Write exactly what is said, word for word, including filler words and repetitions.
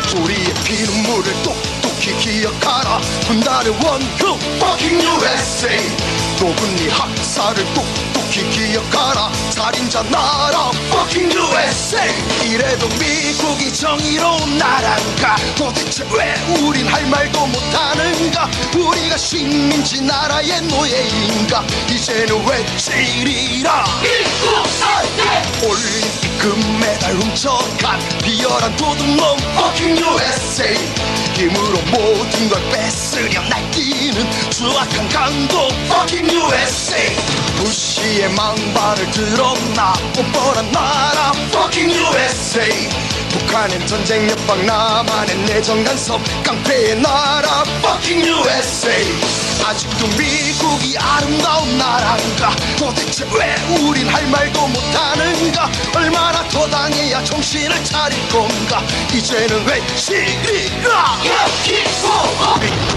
우리의 피눈물을 똑똑히 기억하라. 분단의 원흉 fucking 유에스에이. 녹은 네 학살을 똑똑히 기억하라. 살인자 나라 fucking 유에스에이. 이래도 미국이 정의로운 나라인가? 도대체 왜 우린 할 말도 못하는가? 우리가 식민지 나라의 노예인가? 이제는 외치리라. 올림픽 금메달 훔쳐간 비열한 도둑놈 fucking 유에스에이. 힘으로 모든 걸 뺏으려 날뛰는 추악한 강도 fucking 유에스에이. 부시의 망발을 들었나 뻔뻔한 나라 fucking 유에스에이. 북한엔 전쟁 옆방, 남한엔 내정 간섭 깡패의 나라 fucking 유에스에이. 아직도 미국이 아름다운 나라인가? 도대체 왜 우린 할 말도 못하는가? 얼마나 더 당해야 정신을 차릴 건가? 이제는 외치리라.